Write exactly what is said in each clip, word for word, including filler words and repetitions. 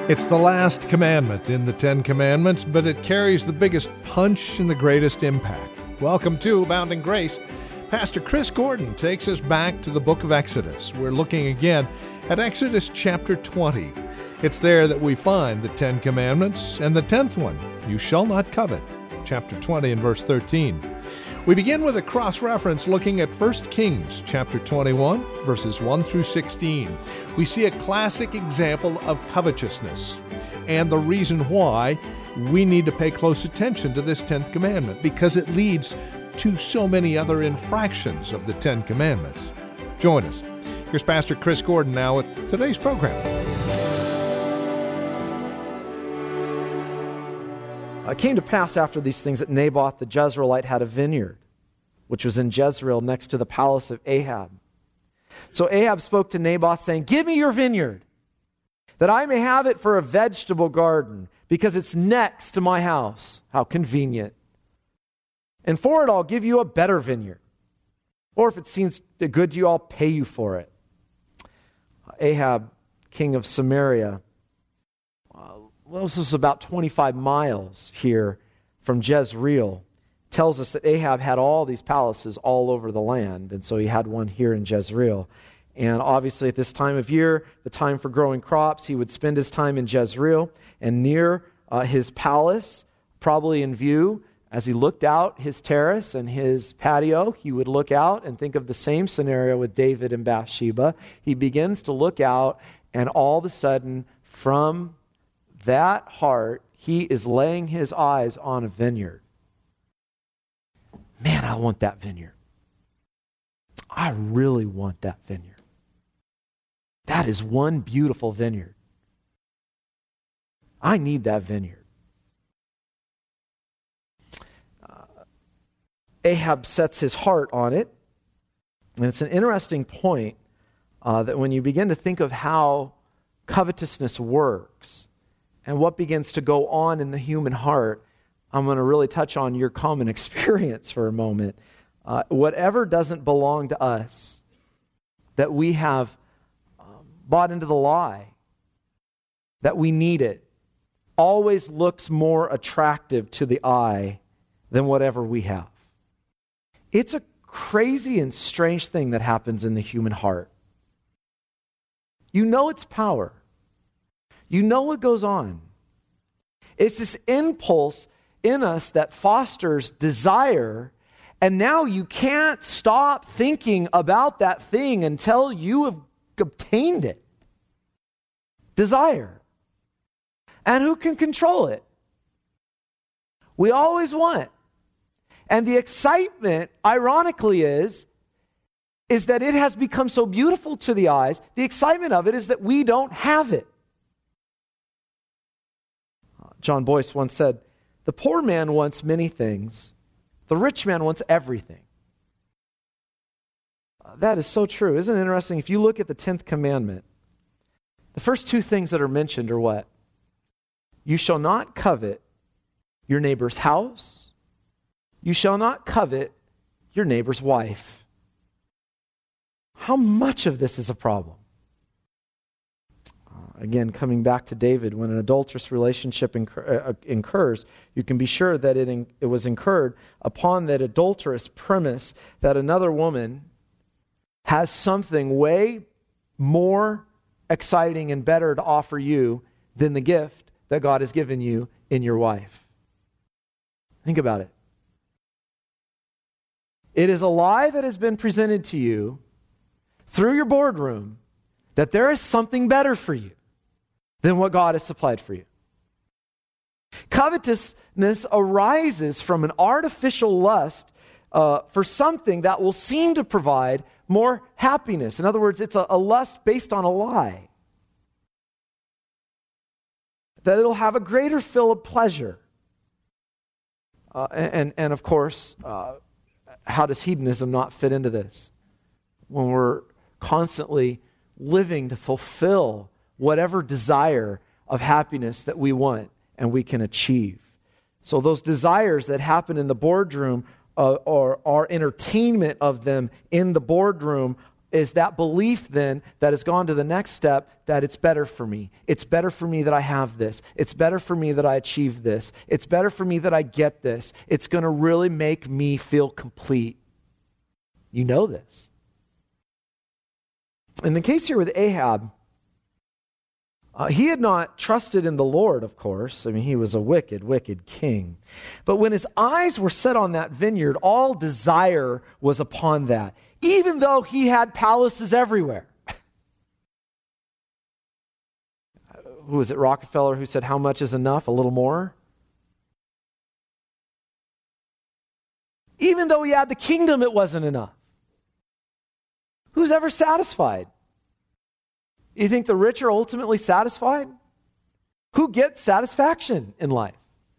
It's the last commandment in the Ten Commandments, but it carries the biggest punch and the greatest impact. Welcome to Abounding Grace. Pastor Chris Gordon takes us back to the book of Exodus. We're looking again at Exodus chapter twenty. It's there that we find the Ten Commandments and the tenth one, you shall not covet, chapter twenty and verse thirteen. We begin with a cross-reference looking at First Kings chapter twenty-one, verses one through sixteen. We see a classic example of covetousness and the reason why we need to pay close attention to this tenth commandment, because it leads to so many other infractions of the Ten Commandments. Join us. Here's Pastor Chris Gordon now with today's program. It came to pass after these things that Naboth the Jezreelite had a vineyard, which was in Jezreel next to the palace of Ahab. So Ahab spoke to Naboth, saying, "Give me your vineyard, that I may have it for a vegetable garden, because it's next to my house." How convenient. "And for it I'll give you a better vineyard. Or if it seems good to you, I'll pay you for it." Ahab, king of Samaria, well, this was about twenty-five miles here from Jezreel, tells us that Ahab had all these palaces all over the land, and so he had one here in Jezreel. And obviously at this time of year, the time for growing crops, he would spend his time in Jezreel, and near uh, his palace, probably in view, as he looked out his terrace and his patio, he would look out and think of the same scenario with David and Bathsheba. He begins to look out, and all of a sudden, from that heart, he is laying his eyes on a vineyard. Man, I want that vineyard. I really want that vineyard. That is one beautiful vineyard. I need that vineyard. Uh, Ahab sets his heart on it. And it's an interesting point uh, that when you begin to think of how covetousness works and what begins to go on in the human heart, I'm going to really touch on your common experience for a moment. Uh, whatever doesn't belong to us, that we have um, bought into the lie, that we need it, always looks more attractive to the eye than whatever we have. It's a crazy and strange thing that happens in the human heart. You know its power. You know what goes on. It's this impulse in us that fosters desire, and now you can't stop thinking about that thing until you have obtained it. Desire. And who can control it? We always want. And the excitement, ironically, is, is that it has become so beautiful to the eyes. The excitement of it is that we don't have it. John Boyce once said, "The poor man wants many things. The rich man wants everything." Uh, that is so true. Isn't it interesting? If you look at the tenth commandment, the first two things that are mentioned are what? You shall not covet your neighbor's house. You shall not covet your neighbor's wife. How much of this is a problem? Again, coming back to David, when an adulterous relationship incur, uh, incurs, you can be sure that it, in, it was incurred upon that adulterous premise that another woman has something way more exciting and better to offer you than the gift that God has given you in your wife. Think about it. It is a lie that has been presented to you through your boardroom that there is something better for you than what God has supplied for you. Covetousness arises from an artificial lust uh, for something that will seem to provide more happiness. In other words, it's a, a lust based on a lie. That it'll have a greater fill of pleasure. Uh, and, and of course, uh, how does hedonism not fit into this? When we're constantly living to fulfill whatever desire of happiness that we want and we can achieve. So those desires that happen in the boardroom uh, or our entertainment of them in the boardroom is that belief then that has gone to the next step, that it's better for me. It's better for me that I have this. It's better for me that I achieve this. It's better for me that I get this. It's going to really make me feel complete. You know this. In the case here with Ahab, uh, he had not trusted in the Lord, of course. I mean, he was a wicked, wicked king. But when his eyes were set on that vineyard, all desire was upon that, even though he had palaces everywhere. Who was it, Rockefeller, who said, how much is enough? A little more? Even though he had the kingdom, it wasn't enough. Who's ever satisfied? You think the rich are ultimately satisfied? Who gets satisfaction in life?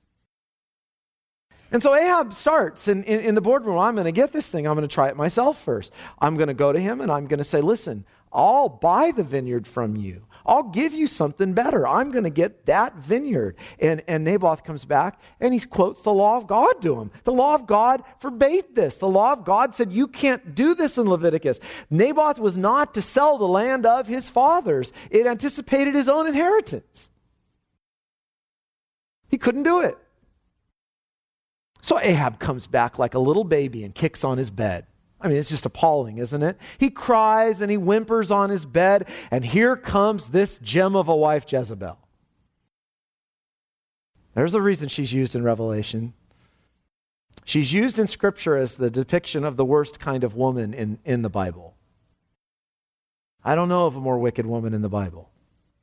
And so Ahab starts in, in, in the boardroom. I'm going to get this thing. I'm going to try it myself first. I'm going to go to him and I'm going to say, listen, I'll buy the vineyard from you. I'll give you something better. I'm going to get that vineyard. And, and Naboth comes back and he quotes the law of God to him. The law of God forbade this. The law of God said you can't do this in Leviticus. Naboth was not to sell the land of his fathers. It anticipated his own inheritance. He couldn't do it. So Ahab comes back like a little baby and kicks on his bed. I mean, it's just appalling, isn't it? He cries and he whimpers on his bed, and here comes this gem of a wife, Jezebel. There's a reason she's used in Revelation. She's used in Scripture as the depiction of the worst kind of woman in, in the Bible. I don't know of a more wicked woman in the Bible.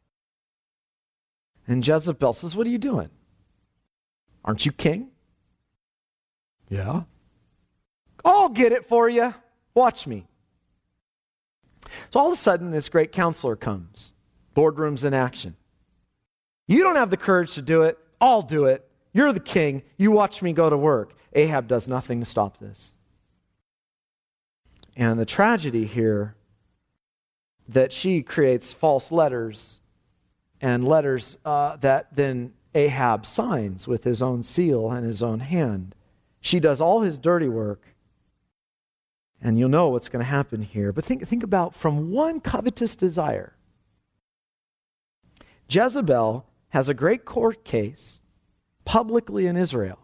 And Jezebel says, what are you doing? Aren't you king? Yeah. I'll get it for you. Watch me. So all of a sudden, this great counselor comes. Boardroom's in action. You don't have the courage to do it. I'll do it. You're the king. You watch me go to work. Ahab does nothing to stop this. And the tragedy here, that she creates false letters, and letters uh, that then Ahab signs with his own seal and his own hand. She does all his dirty work. And you'll know what's going to happen here. But think, think about from one covetous desire. Jezebel has a great court case publicly in Israel,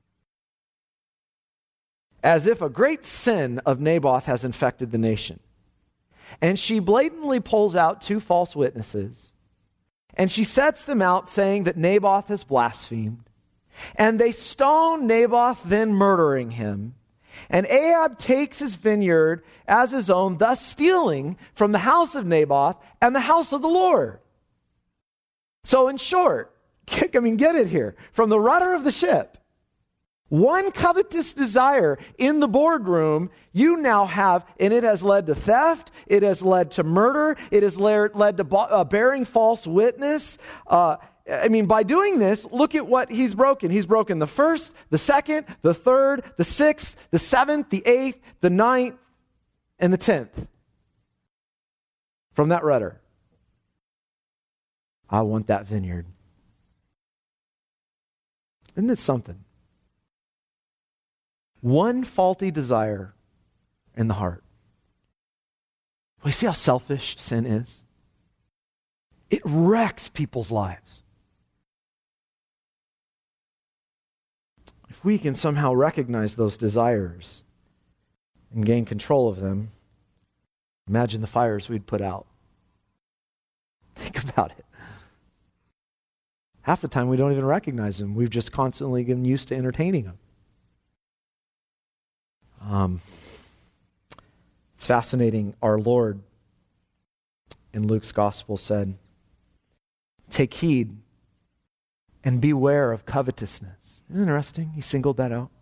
as if a great sin of Naboth has infected the nation. And she blatantly pulls out two false witnesses, and she sets them out saying that Naboth has blasphemed. And they stone Naboth, then murdering him. And Ahab takes his vineyard as his own, thus stealing from the house of Naboth and the house of the Lord. So in short, I mean, get it here. From the rudder of the ship, one covetous desire in the boardroom, you now have, and it has led to theft, it has led to murder, it has led, led to uh, bearing false witness. Uh, I mean, by doing this, look at what he's broken. He's broken the first, the second, the third, the sixth, the seventh, the eighth, the ninth, and the tenth. From that rudder. I want that vineyard. Isn't it something? One faulty desire in the heart. Well, you see how selfish sin is? It wrecks people's lives. If we can somehow recognize those desires and gain control of them, imagine the fires we'd put out. Think about it. Half the time we don't even recognize them. We've just constantly been used to entertaining them. Um, it's fascinating. Our Lord in Luke's gospel said, take heed and beware of covetousness. Isn't it interesting? He singled that out.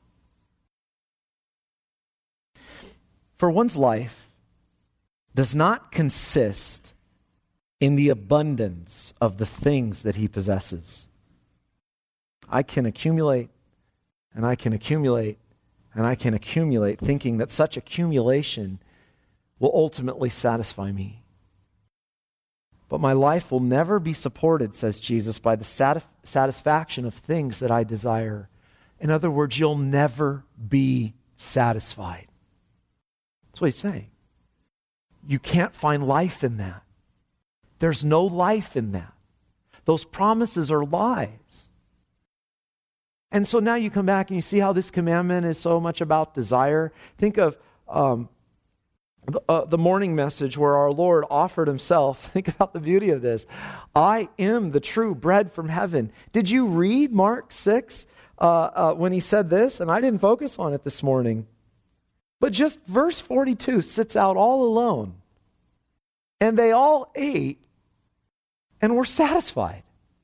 For one's life does not consist in the abundance of the things that he possesses. I can accumulate, and I can accumulate, and I can accumulate, thinking that such accumulation will ultimately satisfy me. But my life will never be supported, says Jesus, by the satis- satisfaction of things that I desire. In other words, you'll never be satisfied. That's what he's saying. you can't find life in that. There's no life in that. Those promises are lies. And so now you come back and you see how this commandment is so much about desire. Think of um, the, uh, the morning message where our Lord offered himself. Think about the beauty of this. I am the true bread from heaven. Did you read Mark six uh, uh, when he said this? And I didn't focus on it this morning. But just verse forty-two sits out all alone. And they all ate and were satisfied.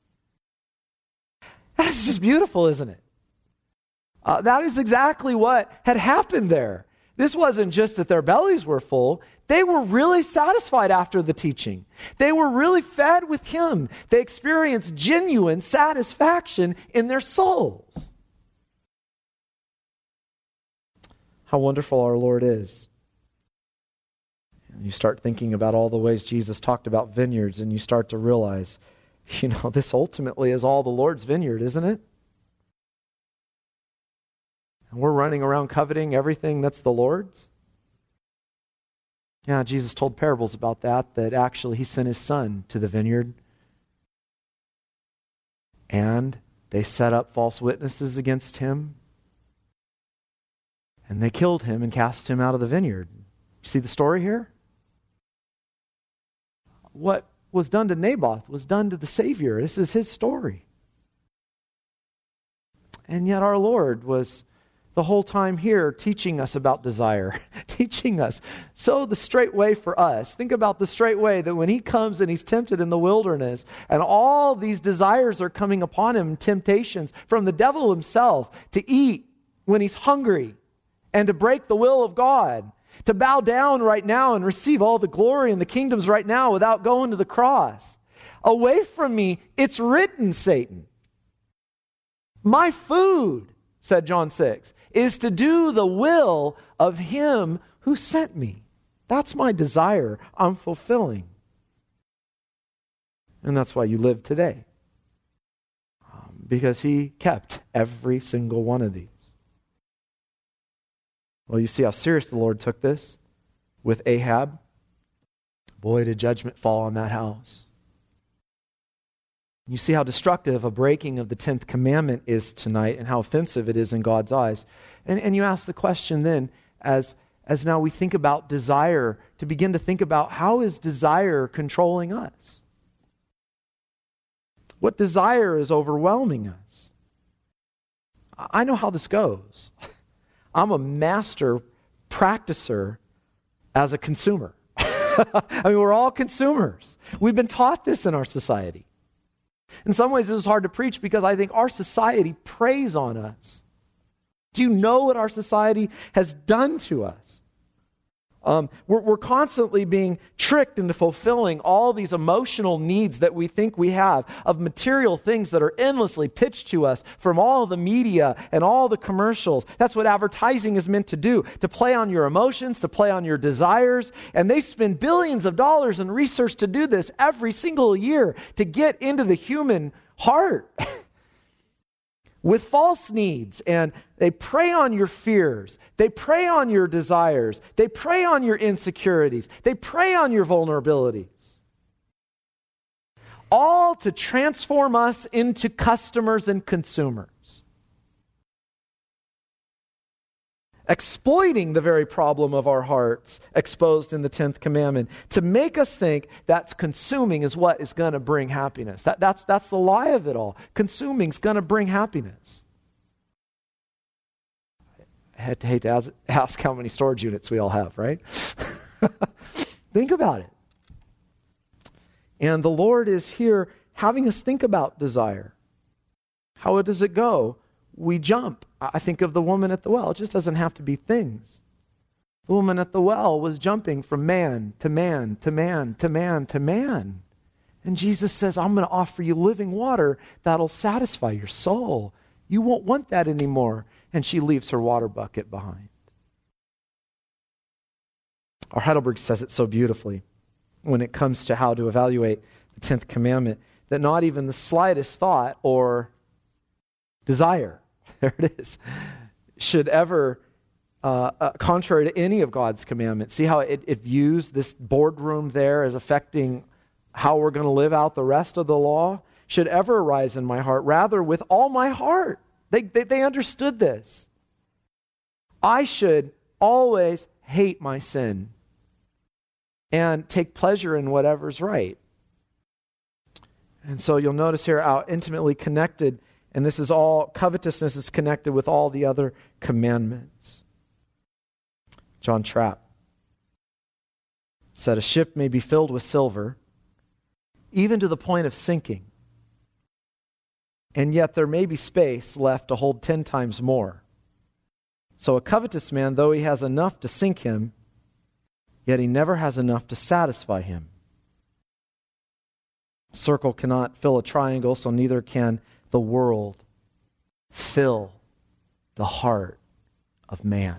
That's just beautiful, isn't it? Uh, that is exactly what had happened there. This wasn't just that their bellies were full. They were really satisfied after the teaching. They were really fed with him. They experienced genuine satisfaction in their souls. How wonderful our Lord is. And you start thinking about all the ways Jesus talked about vineyards, and you start to realize, you know, this ultimately is all the Lord's vineyard, isn't it? And we're running around coveting everything that's the Lord's. Yeah, Jesus told parables about that, that actually he sent his son to the vineyard. And they set up false witnesses against him. And they killed him and cast him out of the vineyard. You see the story here? What was done to Naboth was done to the Savior. This is his story. And yet our Lord was the whole time here teaching us about desire, teaching us. So the straight way for us, think about the straight way that when he comes and he's tempted in the wilderness and all these desires are coming upon him, temptations from the devil himself to eat when he's hungry and to break the will of God, to bow down right now and receive all the glory and the kingdoms right now without going to the cross. Away from me, it's written, Satan. My food, said John six, is to do the will of him who sent me. That's my desire I'm fulfilling. And that's why you live today. Um, because he kept every single one of these. Well, you see how serious the Lord took this with Ahab. Boy, did judgment fall on that house. You see how destructive a breaking of the tenth commandment is tonight and how offensive it is in God's eyes. And, and you ask the question then, as, as now we think about desire, to begin to think about how is desire controlling us? What desire is overwhelming us? I know how this goes. I'm a master practicer as a consumer. I mean, we're all consumers. We've been taught this in our society. In some ways, this is hard to preach because I think our society preys on us. Do you know what our society has done to us? Um, we're, we're constantly being tricked into fulfilling all these emotional needs that we think we have of material things that are endlessly pitched to us from all the media and all the commercials. That's what advertising is meant to do, to play on your emotions, to play on your desires. And they spend billions of dollars in research to do this every single year to get into the human heart. With false needs, and they prey on your fears. They prey on your desires. They prey on your insecurities. They prey on your vulnerabilities. All to transform us into customers and consumers. Exploiting the very problem of our hearts exposed in the tenth commandment to make us think that consuming is what is going to bring happiness. That, that's, that's the lie of it all. Consuming is going to bring happiness. I had to hate to ask, ask how many storage units we all have, right? Think about it. And the Lord is here having us think about desire. How does it go? We jump. I think of the woman at the well. It just doesn't have to be things. The woman at the well was jumping from man to man to man to man to man. And Jesus says, I'm going to offer you living water that'll satisfy your soul. You won't want that anymore. And she leaves her water bucket behind. Our Heidelberg says it so beautifully when it comes to how to evaluate the tenth commandment, that not even the slightest thought or desire, there it is, should ever uh, uh, contrary to any of God's commandments. See how it, it views this boardroom there as affecting how we're going to live out the rest of the law? Should ever arise in my heart, rather with all my heart. They, they, they understood this. I should always hate my sin and take pleasure in whatever's right. And so you'll notice here how intimately connected, and this is all, covetousness is connected with all the other commandments. John Trapp said, a ship may be filled with silver, even to the point of sinking, and yet there may be space left to hold ten times more. So a covetous man, though he has enough to sink him, yet he never has enough to satisfy him. A circle cannot fill a triangle, so neither can the world fill the heart of man.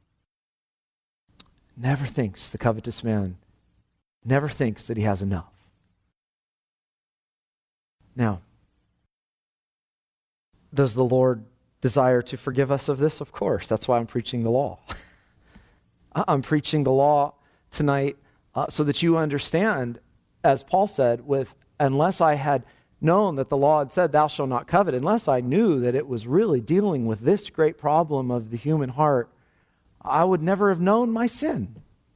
Never thinks, the covetous man, never thinks that he has enough. Now, does the Lord desire to forgive us of this? Of course. That's why I'm preaching the law. I'm preaching the law tonight uh, so that you understand, as Paul said, with unless I had known that the law had said, thou shalt not covet, unless I knew that it was really dealing with this great problem of the human heart, I would never have known my sin.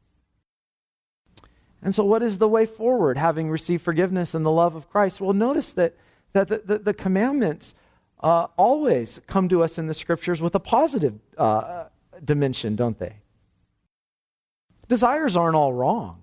And so what is the way forward, having received forgiveness and the love of Christ? Well, notice that, that the, the, the commandments uh, always come to us in the Scriptures with a positive uh, dimension, don't they? Desires aren't all wrong.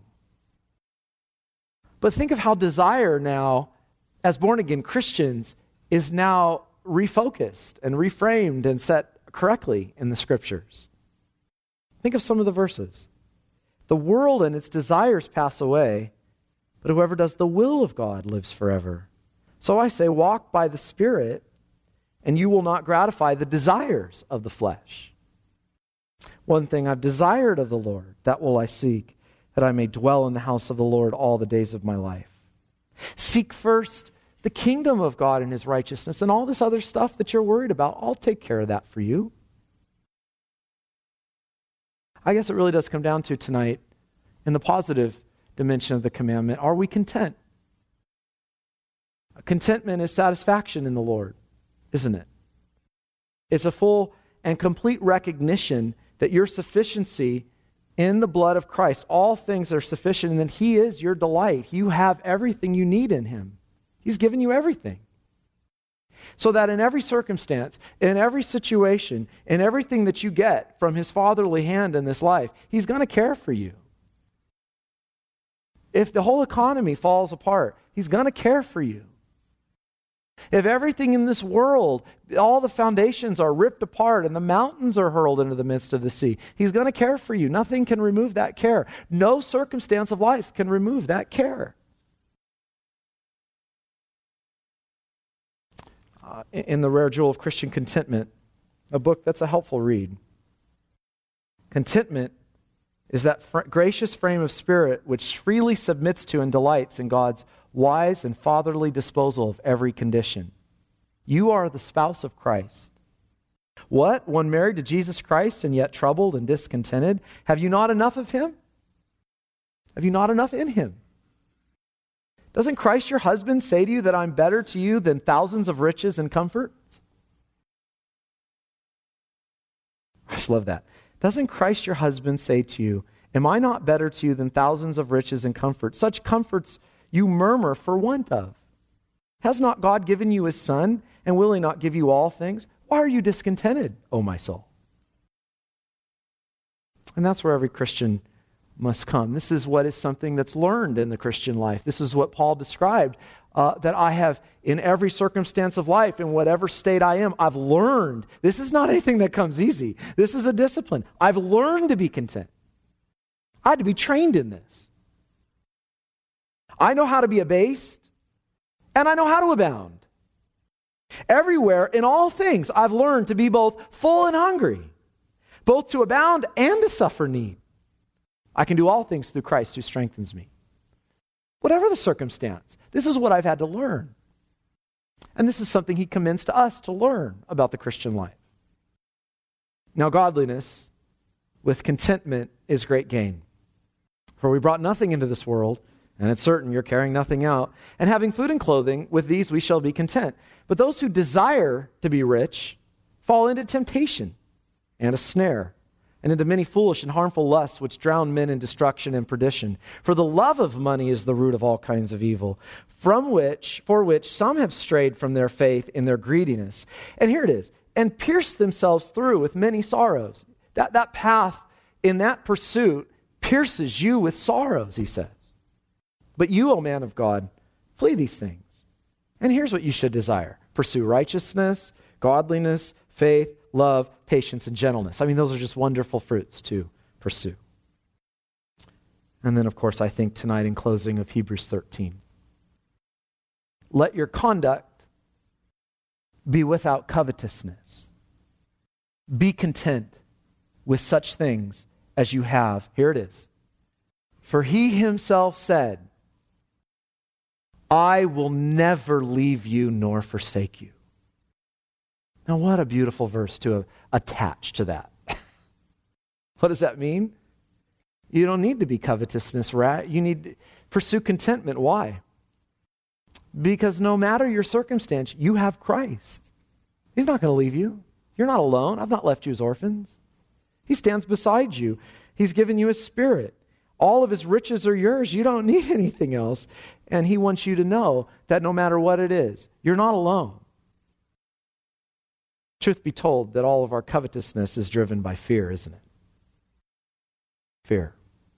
But think of how desire now, as born-again Christians, is now refocused and reframed and set correctly in the Scriptures. Think of some of the verses. The world and its desires pass away, but whoever does the will of God lives forever. So I say, walk by the Spirit, and you will not gratify the desires of the flesh. One thing I've desired of the Lord, that will I seek, that I may dwell in the house of the Lord all the days of my life. Seek first the kingdom of God and His righteousness, and all this other stuff that you're worried about, I'll take care of that for you. I guess it really does come down to tonight, in the positive dimension of the commandment, are we content? Contentment is satisfaction in the Lord, isn't it? It's a full and complete recognition that your sufficiency in the blood of Christ, all things are sufficient, and that He is your delight. You have everything you need in Him. He's given you everything. So that in every circumstance, in every situation, in everything that you get from His fatherly hand in this life, He's going to care for you. If the whole economy falls apart, He's going to care for you. If everything in this world, all the foundations are ripped apart and the mountains are hurled into the midst of the sea, He's going to care for you. Nothing can remove that care. No circumstance of life can remove that care. Uh, in The Rare Jewel of Christian Contentment, a book that's a helpful read. Contentment is that fr- gracious frame of spirit which freely submits to and delights in God's wise and fatherly disposal of every condition. You are the spouse of Christ. What? One married to Jesus Christ and yet troubled and discontented? Have you not enough of Him? Have you not enough in Him? Doesn't Christ your husband say to you that I'm better to you than thousands of riches and comforts? I just love that. Doesn't Christ your husband say to you, am I not better to you than thousands of riches and comforts? Such comforts you murmur for want of. Has not God given you His Son, and will He not give you all things? Why are you discontented, O my soul? And that's where every Christian must come. This is what is something that's learned in the Christian life. This is what Paul described, uh, that I have in every circumstance of life, in whatever state I am, I've learned. This is not anything that comes easy. This is a discipline. I've learned to be content. I had to be trained in this. I know how to be abased, and I know how to abound. Everywhere, in all things, I've learned to be both full and hungry, both to abound and to suffer need. I can do all things through Christ who strengthens me. Whatever the circumstance, this is what I've had to learn. And this is something He commends to us to learn about the Christian life. Now, godliness with contentment is great gain. For we brought nothing into this world, and it's certain you're carrying nothing out. And having food and clothing, with these we shall be content. But those who desire to be rich fall into temptation and a snare, and into many foolish and harmful lusts which drown men in destruction and perdition. For the love of money is the root of all kinds of evil, from which, for which some have strayed from their faith in their greediness. And here it is, and pierced themselves through with many sorrows. That, that path in that pursuit pierces you with sorrows, he says. But you, O man of God, flee these things. And here's what you should desire. Pursue righteousness, godliness, faith, love, patience, and gentleness. I mean, those are just wonderful fruits to pursue. And then, of course, I think tonight in closing of Hebrews thirteen. Let your conduct be without covetousness. Be content with such things as you have. Here it is. For he himself said, I will never leave you nor forsake you. Now, what a beautiful verse to uh, attach to that. What does that mean? You don't need to be covetousness, right? You need to pursue contentment. Why? Because no matter your circumstance, you have Christ. He's not going to leave you. You're not alone. I've not left you as orphans. He stands beside you. He's given you His Spirit. All of His riches are yours. You don't need anything else. And He wants you to know that no matter what it is, you're not alone. Truth be told, that all of our covetousness is driven by fear, isn't it? Fear.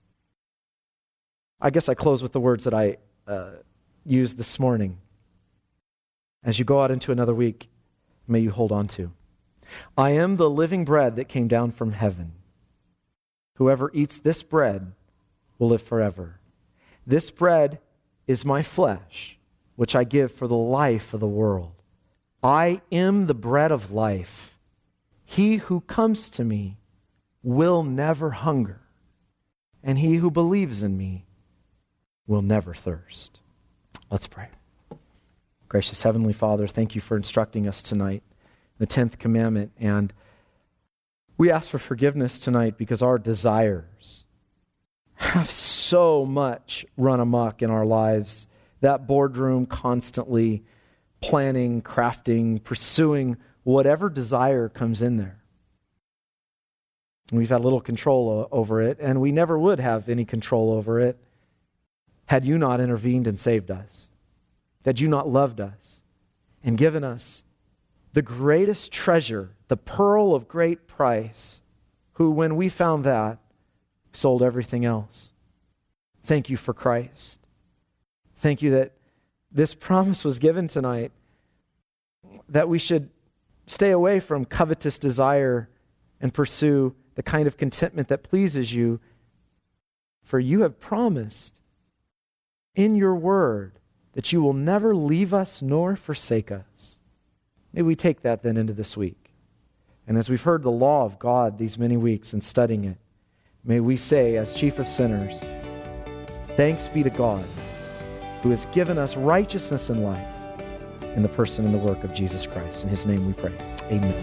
I guess I close with the words that I uh, used this morning. As you go out into another week, may you hold on to. I am the living bread that came down from heaven. Whoever eats this bread will live forever. This bread is my flesh, which I give for the life of the world. I am the bread of life. He who comes to me will never hunger, and he who believes in me will never thirst. Let's pray. Gracious Heavenly Father, thank you for instructing us tonight, the tenth commandment, and we ask for forgiveness tonight because our desires have so much run amok in our lives. That boardroom constantly planning, crafting, pursuing whatever desire comes in there. And we've had little control over it, and we never would have any control over it had you not intervened and saved us, had you not loved us and given us the greatest treasure, the pearl of great price, who, when we found that, sold everything else. Thank you for Christ. Thank you that this promise was given tonight, that we should stay away from covetous desire and pursue the kind of contentment that pleases you. For you have promised in your word that you will never leave us nor forsake us. May we take that then into this week. And as we've heard the law of God these many weeks and studying it, may we say, as chief of sinners, thanks be to God, who has given us righteousness and life in the person and the work of Jesus Christ. In His name we pray. Amen.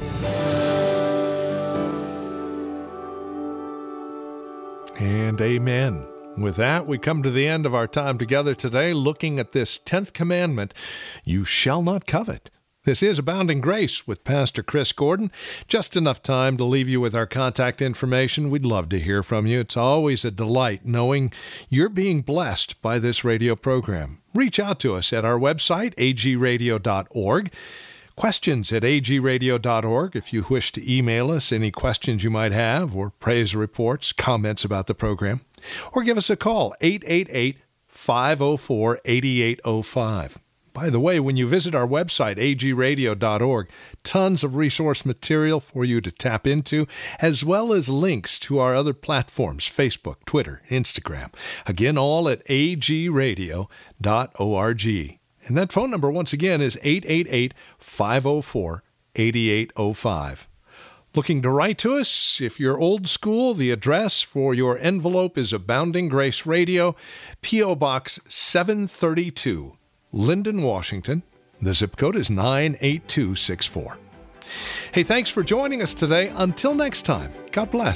And amen. With that, we come to the end of our time together today, looking at this tenth commandment, you shall not covet. This is Abounding Grace with Pastor Chris Gordon. Just enough time to leave you with our contact information. We'd love to hear from you. It's always a delight knowing you're being blessed by this radio program. Reach out to us at our website, a g radio dot org. Questions at a g radio dot org if you wish to email us any questions you might have or praise reports, comments about the program. Or give us a call, eight eight eight, five oh four, eight eight oh five. By the way, when you visit our website, a g radio dot org, tons of resource material for you to tap into, as well as links to our other platforms, Facebook, Twitter, Instagram. Again, all at a g radio dot org. And that phone number, once again, is eight eight eight, five oh four, eight eight oh five. Looking to write to us? If you're old school, the address for your envelope is Abounding Grace Radio, P O Box seven thirty-two. Linden, Washington. The zip code is nine eight two six four. Hey, thanks for joining us today. Until next time, God bless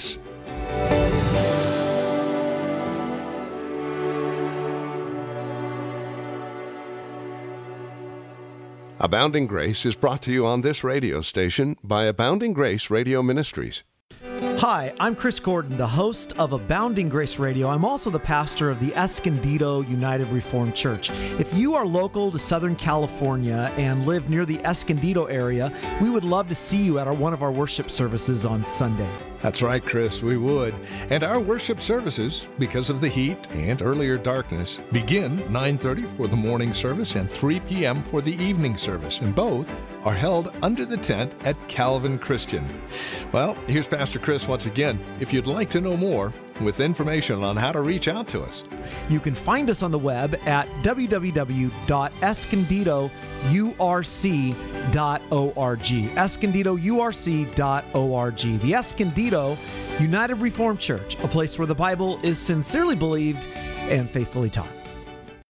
Abounding Grace is brought to you on this radio station by Abounding Grace Radio Ministries. Hi, I'm Chris Gordon, the host of Abounding Grace Radio. I'm also the pastor of the Escondido United Reformed Church. If you are local to Southern California and live near the Escondido area, we would love to see you at our, one of our worship services on Sunday. That's right, Chris, we would. And our worship services, because of the heat and earlier darkness, begin nine thirty for the morning service and three p.m. for the evening service, and both are held under the tent at Calvin Christian. Well, here's Pastor Chris once again. If you'd like to know more, with information on how to reach out to us, you can find us on the web at w w w dot escondido u r c dot org. escondido u r c dot org. The Escondido United Reformed Church, a place where the Bible is sincerely believed and faithfully taught.